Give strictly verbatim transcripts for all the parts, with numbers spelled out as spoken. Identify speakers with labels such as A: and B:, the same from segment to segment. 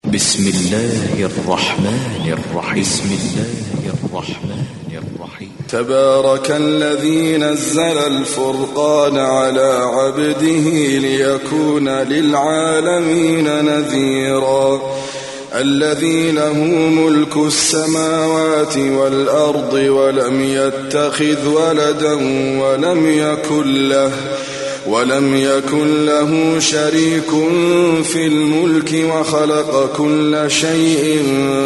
A: بسم الله الرحمن الرحيم بسم الله الرحمن الرحيم
B: تبارك الذي نزل الفرقان على عبده ليكون للعالمين نذيرا الذي له ملك السماوات والأرض ولم يتخذ ولدا ولم يكن له ولم يكن له شريك في الملك وخلق كل شيء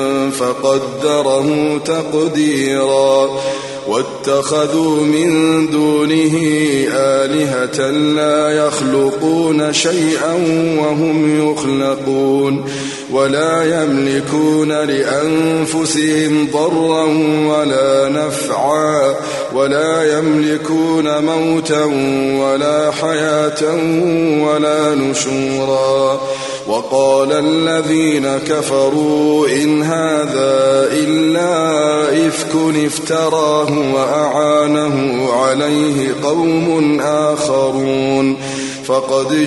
B: فقدره تقديرا واتخذوا من دونه آلهة لا يخلقون شيئا وهم يخلقون ولا يملكون لأنفسهم ضرا ولا نفعا ولا يملكون موتا ولا حياة ولا نشورا وقال الذين كفروا إن هذا إلا إفك افتراه وأعانه عليه قوم آخرون فقد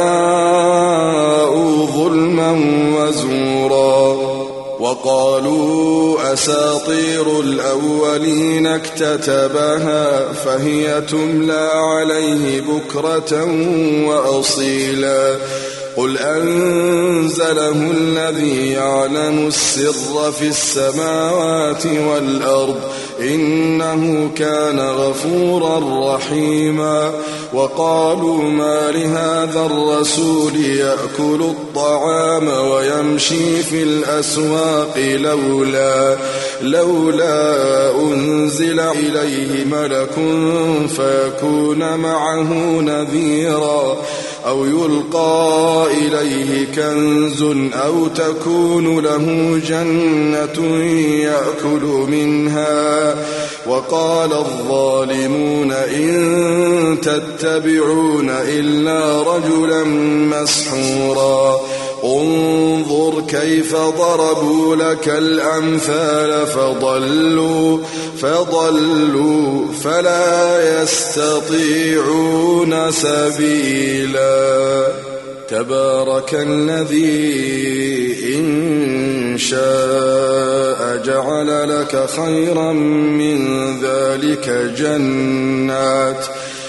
B: جاءوا ظلما وزورا وقالوا أساطير الأولين اكتتبها فهي تملى عليه بكرة وأصيلا قل أنزله الذي يعلم السر في السماوات والأرض إنه كان غفورا رحيما وقالوا ما لهذا الرسول يأكل الطعام ويمشي في الأسواق لولا لولا أنزل إليه ملك فيكون معه نذيرا أو يلقى إليه كنز أو تكون له جنة يأكل منها وقال الظالمون إن تتبعون إلا رجلا مسحورا انظر كيف ضربوا لك الأمثال فضلوا فضلوا فلا يستطيعون سبيلا تبارك الذي إن شاء جعل لك خيرا من ذلك جنات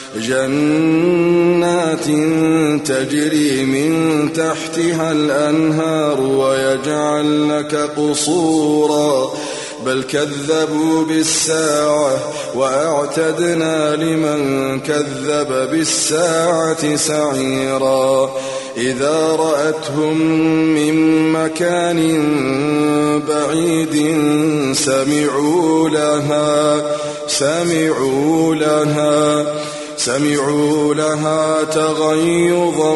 B: جنات تجري من تحتها الأنهار ويجعل لك قصورا بل كذبوا بالساعة وأعتدنا لمن كذب بالساعة سعيرا إذا رأتهم من مكان بعيد سمعوا لها سمعوا لها سمعوا لها تغيظا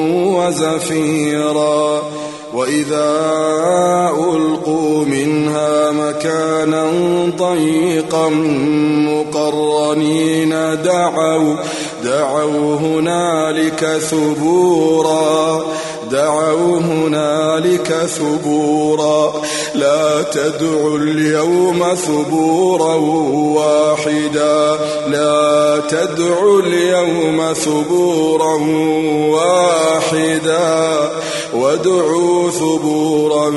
B: وزفيرا وإذا ألقوا منها مكانا ضيقا مقرنين دعوا دعوا هنالك ثبورا دعوا هنالك ثبورا لا تدعوا اليوم ثبورا واحدا لا تدعوا اليوم ثبورا واحدا وادعوا ثبورا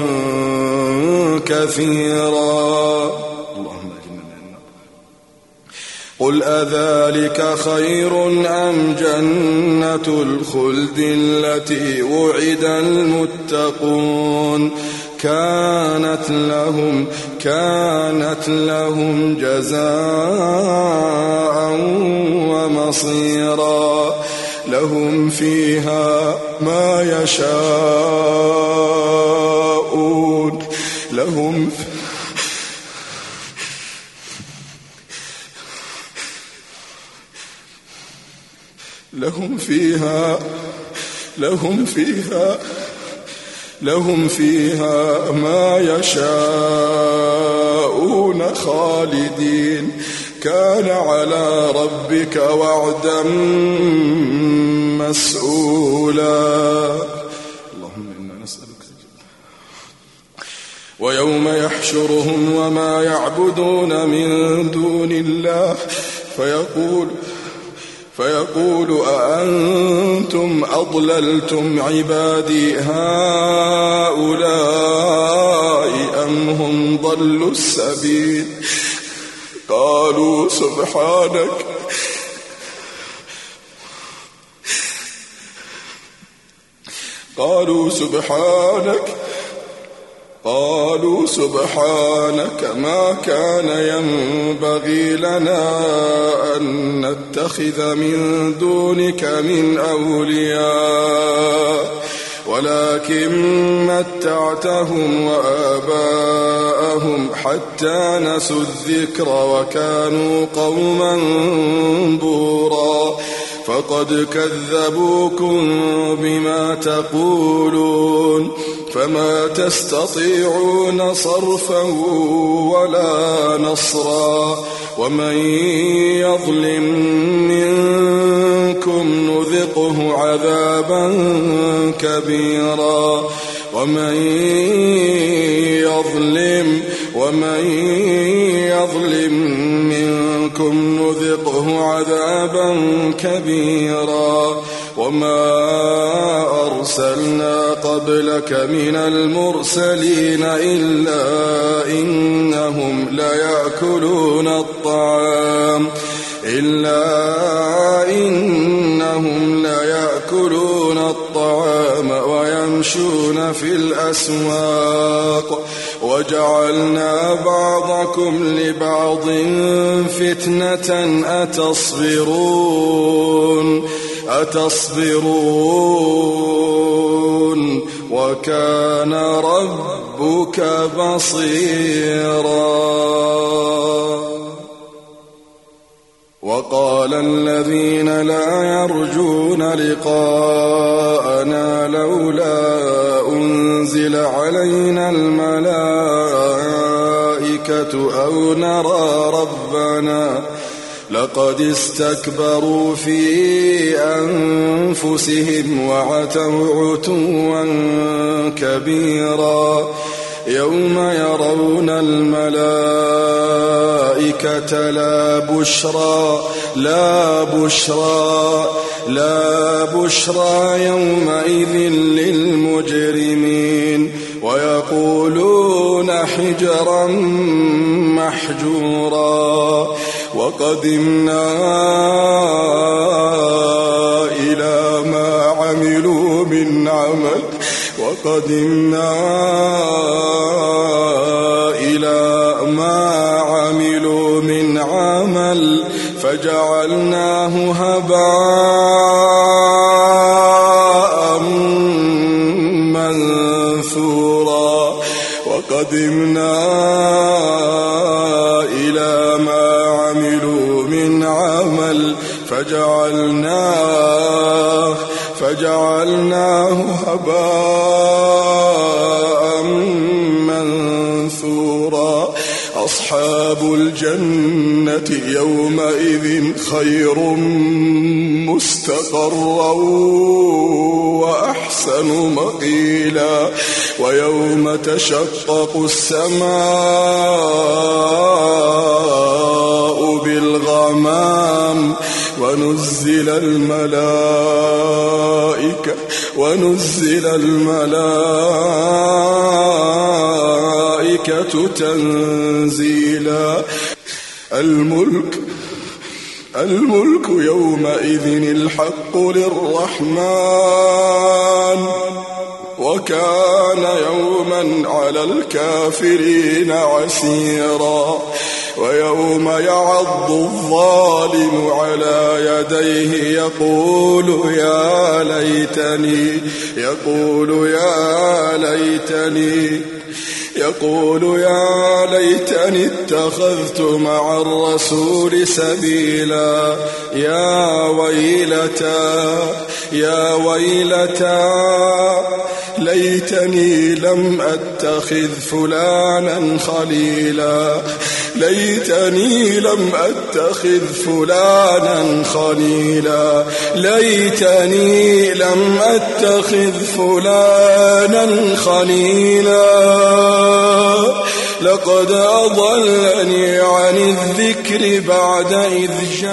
B: كثيرا اللهم أجرنا من النار قل أذلك خير أم جنة الخلد التي وعد المتقون كانت لهم كانت لهم جزاء ومصيرا لهم فيها ما يشاءون لهم لهم فيها لهم فيها لهم فيها ما يشاءون خالدين كان على ربك وعدا مسؤولا اللهم إنا نسألك ويوم يحشرهم وما يعبدون من دون الله فيقول فيقول أأنتم أضللتم عبادي هؤلاء أم هم ضلوا السبيل قالوا سبحانك قالوا سبحانك قالوا سبحانك ما كان ينبغي لنا أن نتخذ من دونك من أولياء ولكن متعتهم وآباءهم حتى نسوا الذكر وكانوا قوما بورا فقد كذبوكم بما تقولون فما تستطيعون صرفا ولا نصرا ومن يظلم منكم نذقه عذابا كبيرا ومن يظلم ومن يظلم منكم نذقه عذابا كبيرا وما أرسلنا قبلك من المرسلين إلا إنهم ليأكلون الطعام إلا إنهم ليأكلون الطعام ويمشون في الأسواق وجعلنا بعضكم لبعض فتنة أتصبرون أتصبرون وكان ربك بصيرا. وقال الذين لا يرجون لقاءنا لولا أنزل علينا الملائكة أو نرى ربنا لقد استكبروا في أنفسهم وعتوا عتوا كبيرا يوم يرون الملائكة لا بشرى لا بشرى لا بشرى يومئذ للمجرمين ويقولون حجرا محجورا وقدمنا إلى ما عملوا من عمل وقدمنا إلى ما عملوا من عمل فجعلناه هباء منثورا وقدمنا إلى ما عملوا من عمل فجعلناه فجعلناه هباء منثورا أصحاب الجنة يومئذ خير مستقرا وأحسن مقيلا ويوم تشقق السماء بالغمام ونزل الملائكة ونزل الملائكة تنزيلا الملك الملك يومئذ الحق للرحمن وكان يوما على الكافرين عسيرا ويوم يعض الظالم على يديه يقول يا ليتني يقول يا ليتني يقول يا ليتني اتخذت مع الرسول سبيلا يا ويلتى يا ويلتى ليتني لم أتخذ فلانا خليلا ليتني لم أتخذ فلانا خليلا ليتني لم أتخذ فلانا خليلا لقد أضلني عن الذكر بعد إذ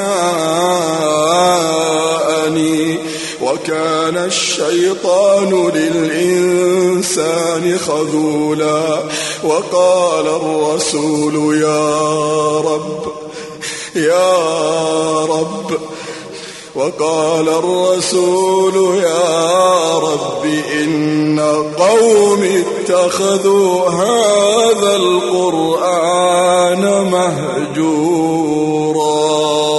B: جاءني وكان الشيطان للإنسان خذولا وقال الرسول يا رب يا رب وقال الرسول يا رب إن قوم اتخذوا هذا القرآن مهجورا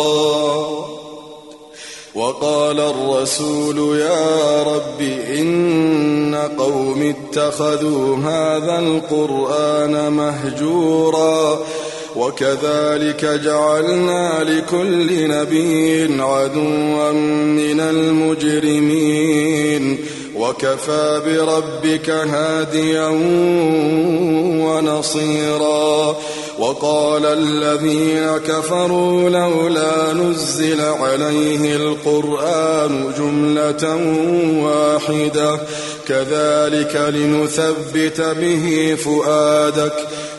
B: وقال الرسول يا رب إن قوم اتخذوا هذا القرآن مهجورا وكذلك جعلنا لكل نبي عدوا من المجرمين وكفى بربك هاديا ونصيرا وقال الذين كفروا لولا نزل عليه القرآن جملة واحدة كذلك لنثبت به فؤادك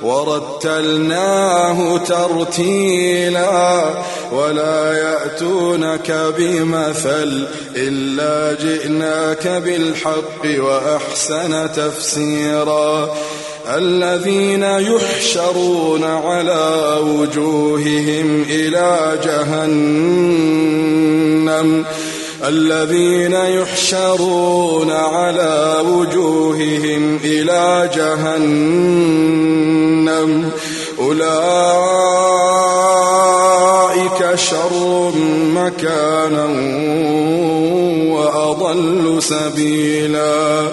B: ورتلناه ترتيلا ولا يأتونك بمثل إلا جئناك بالحق وأحسن تفسيرا الذين يحشرون على وجوههم إلى جهنم الذين يحشرون على وجوههم إلى جهنم أولئك شر مكانا وأضل سبيلا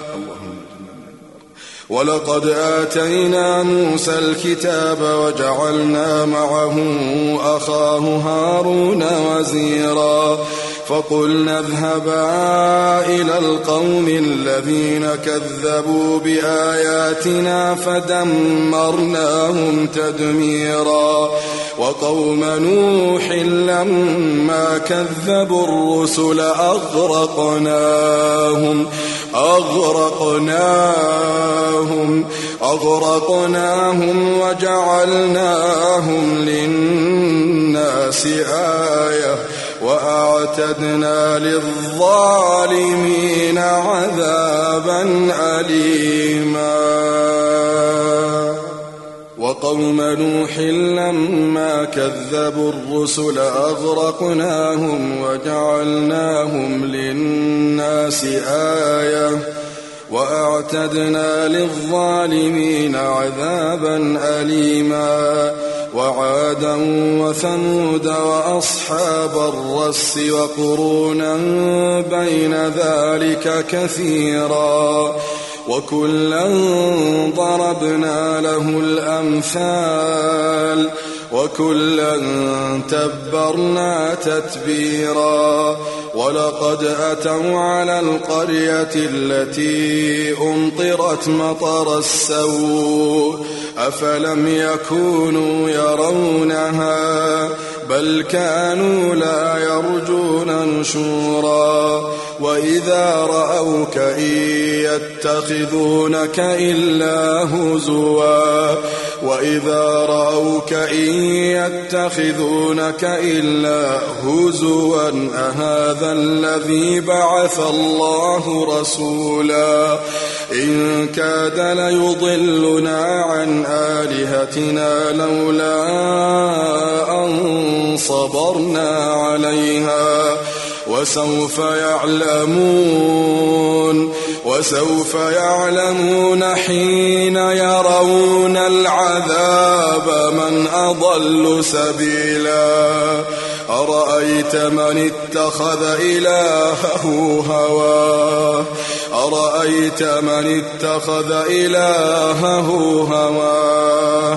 B: ولقد آتينا موسى الكتاب وجعلنا معه أخاه هارون وزيرا فقلنا اذهبا إلى القوم الذين كذبوا بآياتنا فدمرناهم تدميرا وقوم نوح لما كذبوا الرسل أغرقناهم أغرقناهم أغرقناهم وجعلناهم للناس آية وأعتدنا للظالمين عذابا أليما وقوم نوح لما كذبوا الرسل أغرقناهم وجعلناهم للناس آية وأعتدنا للظالمين عذابا أليما وعادا وثمود وأصحاب الرس وقرونا بين ذلك كثيرا وكلا ضربنا له الأمثال وكلا تبرنا تتبيرا ولقد أتوا على القرية التي أمطرت مطر السوء أفلم يكونوا يرونها بل كانوا لا يرجون نشورا وإذا رأوك إن يتخذونك إلا هزوا وإذا رأوك إن يتخذونك إلا هزوا أهذا الذي بعث الله رسولا إن كاد ليضلنا عن آلهتنا لولا أن صبرنا عليها وسوف يعلمون وسوف يعلمون حين يرون العذاب من أضل سبيلا أرأيت من اتخذ إلهه هواه أرأيت من اتخذ إلهه هواه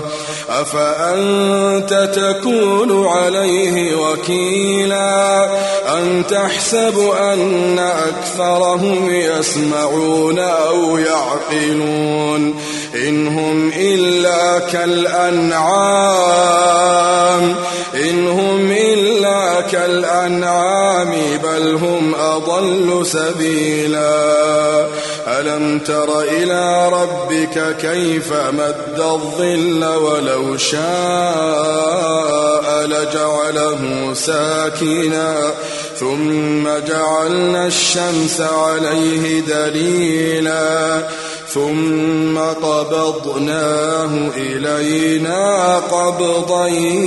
B: أفأنت تكون عليه وكيلا أم تحسب أن أكثرهم يسمعون أو يعقلون إن هم إلا كالأنعام إن هم إلا كالأنعام بل هم أضل سبيلا ألم تر إلى ربك كيف مد الظل ولو شاء لجعله ساكنا ثم جعلنا الشمس عليه دليلا ثم قبضناه إلينا قبضا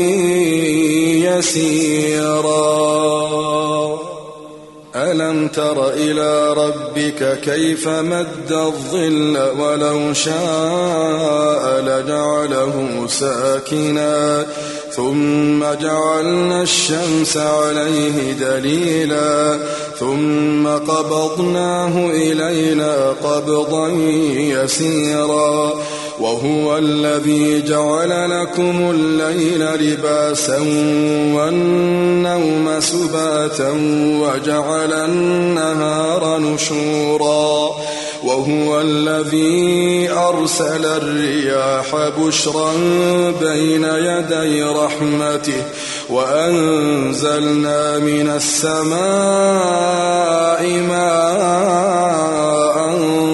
B: يسيرا ألم تر إلى ربك كيف مد الظل ولو شاء لجعله ساكنا ثم جعلنا الشمس عليه دليلا ثم قبضناه إلينا قبضا يسيرا وهو الذي جعل لكم الليل لباسا والنوم سباتا وجعل النهار نشورا وهو الذي أرسل الرياح بشرا بين يدي رحمته وأنزلنا من السماء ماء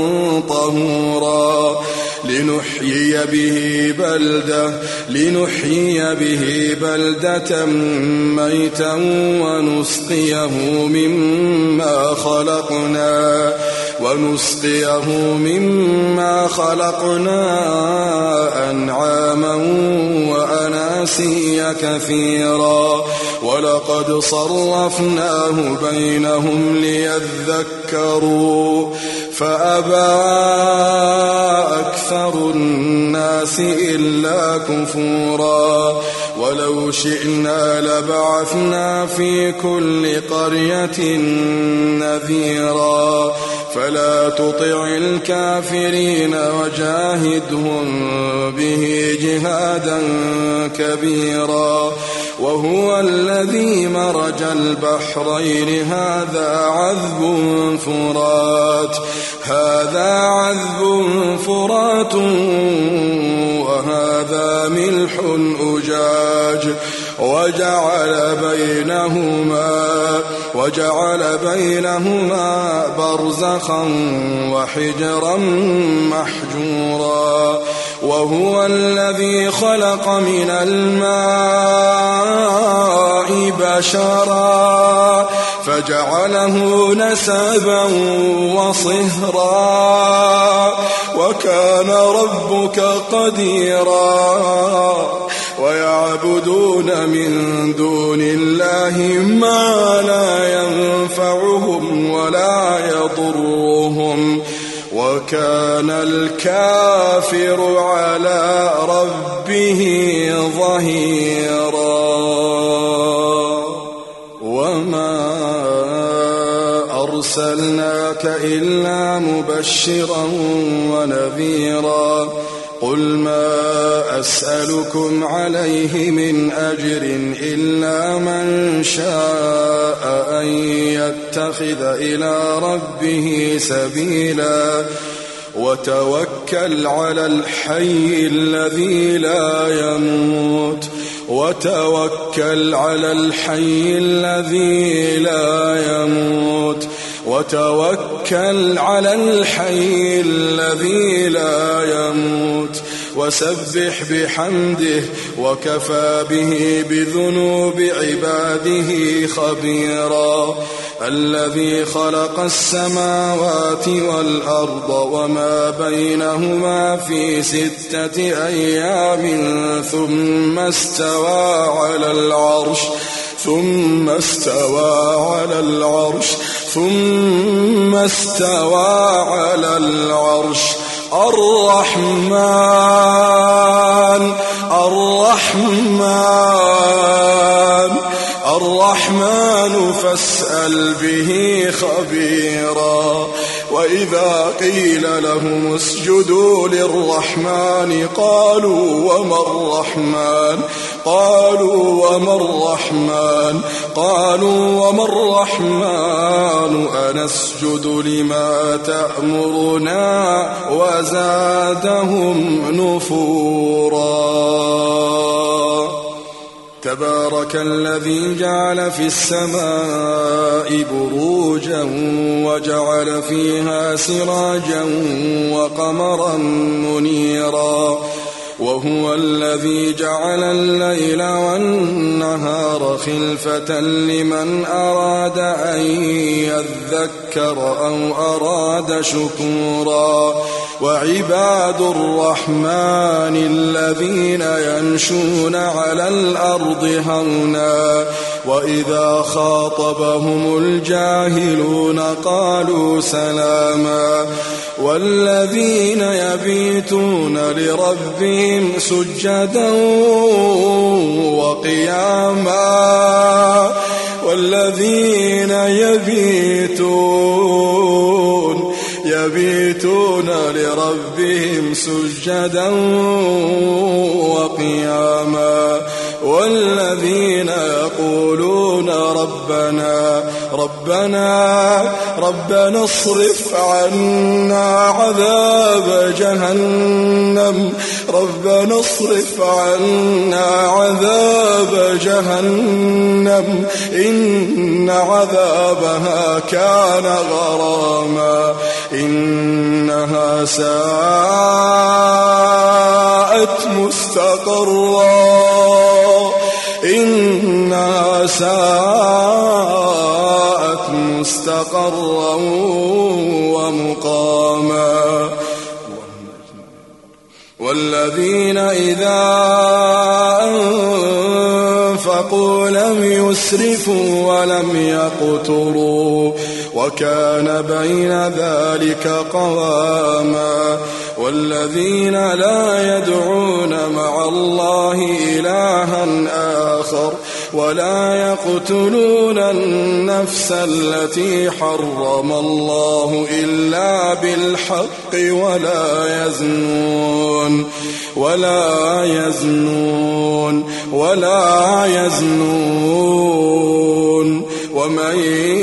B: طهورا لنحيي به بلدة لنحيي به بلدة ميتا ونسقيه مما خلقنا ونسقيه مما خلقنا أنعاما وأناسيا كثيرا ولقد صرفناه بينهم ليذكروا فأبى أكثر الناس إلا كفورا ولو شئنا لبعثنا في كل قرية نذيرا فلا تطع الكافرين وجاهدهم به جهادا كبيرا وهو الذي مرج البحرين هذا عذب فرات هذا عذب فرات وهذا ملح أجاج وجعل بينهما وجعل بينهما برزخا وحجرا محجورا وهو الذي خلق من الماء بشرا فجعله نسبا وصهرا وكان ربك قديرا ويعبدون من دون الله ما لا ينفعهم ولا يضرهم وكان الكافر على ربه ظهيرا وما أرسلناك إلا مبشرا ونذيرا قل ما أسألكم عليه من أجر إلا من شاء أن يتخذ إلى ربه سبيلا وتوكل على الحي الذي لا يموت وتوكل على الحي الذي لا يموت وتوكل على الحي الذي لا يموت وسبح بحمده وكفى به بذنوب عباده خبيرا الذي خلق السماوات والأرض وما بينهما في ستة أيام ثم استوى على العرش ثم استوى على العرش ثم استوى على العرش الرحمن الرحمن الرحمن فاسأل به خبيرا وإذا قيل لهم اسجدوا للرحمن قالوا وما الرحمن قالوا وما الرحمن قالوا وما الرحمن أنسجد لما تأمرنا وزادهم نفورا تبارك الذي جعل في السماء بروجا وجعل فيها سراجا وقمرا منيرا وهو الذي جعل الليل والنهار خلفة لمن أراد أن يذكر أو أراد شكورا وعباد الرحمن الذين يمشون على الأرض هونا وإذا خاطبهم الجاهلون قالوا سلاما والذين يبيتون لربهم سجدا وقياما والذين يبيتون يبيتون لربهم سجدا وقياما والذين يقولون ربنا ربنا ربنا اصرف عنا عذاب جهنم ربنا اصرف عنا عذاب جهنم إن عذابها كان غراما إنها ساءت مستقرا إنها ساءت مستقرا ومقاما والذين إذا أنفقوا لم يسرفوا ولم يقتروا وكان بين ذلك قواما والذين لا يدعون مع الله إلها آخر ولا يقتلون النفس التي حرم الله إلا بالحق ولا يزنون ولا يزنون ولا يزنون ومن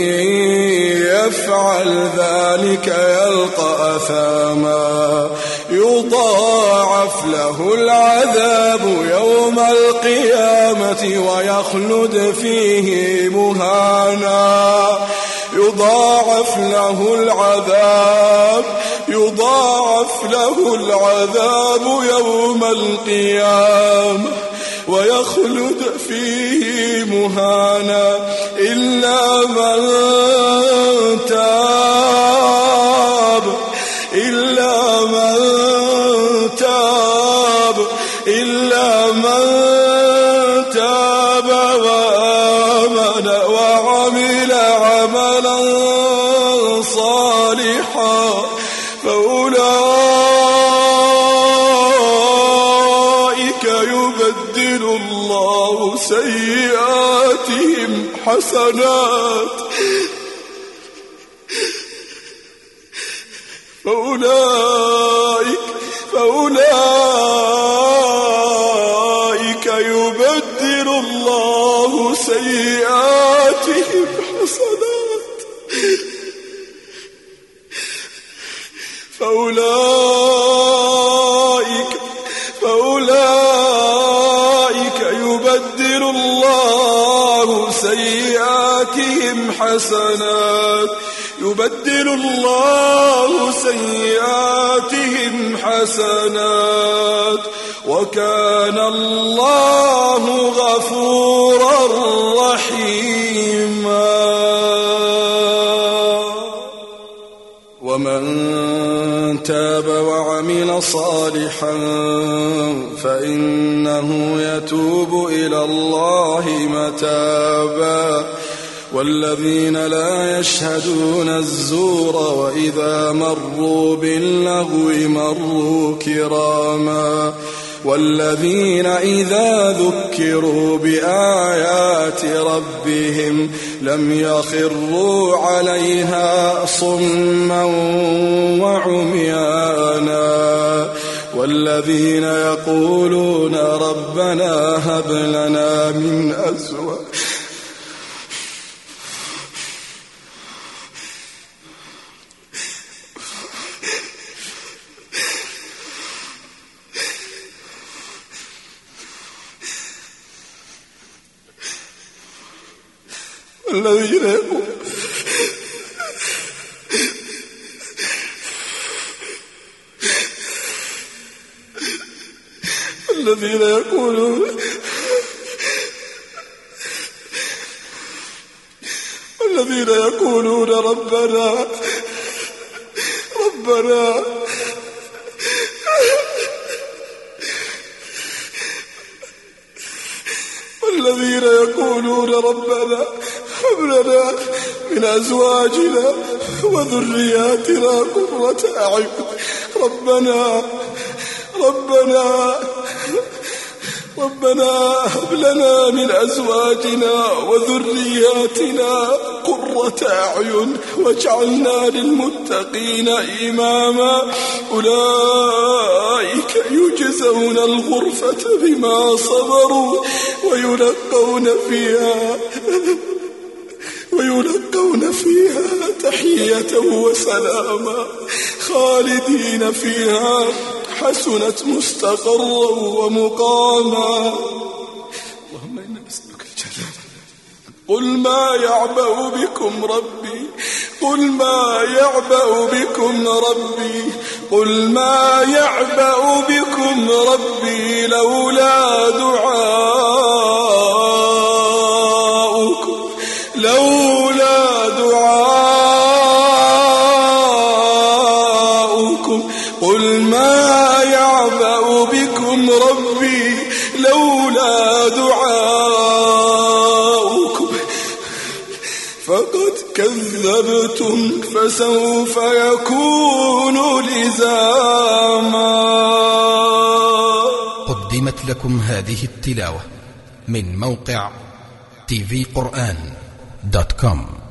B: يفعل ذلك يلقى أثاما يضاعف له العذاب يوم القيامة ويخلد فيه مهانا يضاعف له العذاب يضاعف له العذاب يوم القيامة ويخلد فيه مهانا إلا من تاب إلا من تاب إلا من تاب وآمن وعمل عملا صالحا فأولئك يبدل الله سيئاتهم حسنات فأولئك فأولئك يبدل الله سيئاتهم حسنات فأولئك فأولئك يبدل الله سيئاتهم حسنات يبدل الله سيئاتهم حسنات وكان الله غفورا رحيما ومن تاب وعمل صالحا فإنه يتوب إلى الله متابا والذين لا يشهدون الزور وإذا مروا باللغو مروا كراما والذين إذا ذكروا بآيات ربهم لم يخروا عليها صما وعميانا والذين يقولون ربنا هب لنا من أزواجنا الذين يقول الذين يقولون الذين يقولون ربنا ربنا الذين يقولون ربنا هب لنا من أزواجنا وذرياتنا قرة أعين ربنا ربنا ربنا هب لنا من أزواجنا وذرياتنا قرة أعين واجعلنا للمتقين إماما أولئك يجزون الغرفة بما صبروا ويلقون فيها ويلقون فيها تحية وسلاما خالدين فيها حسنت مستقرا ومقاما. اللهم إنا نسألك الجنة. قل ما يعبأ بكم ربي قل ما يعبأ بكم ربي قل ما يعبأ بكم ربي لولا دعاؤكم لولا دعاؤكم قل ما يعبأ بكم ربي لولا دعاؤكم فقد كذبتم فسوف يكون لزاما.
C: قدمت لكم هذه التلاوة من موقع تي في قرآن دوت كوم.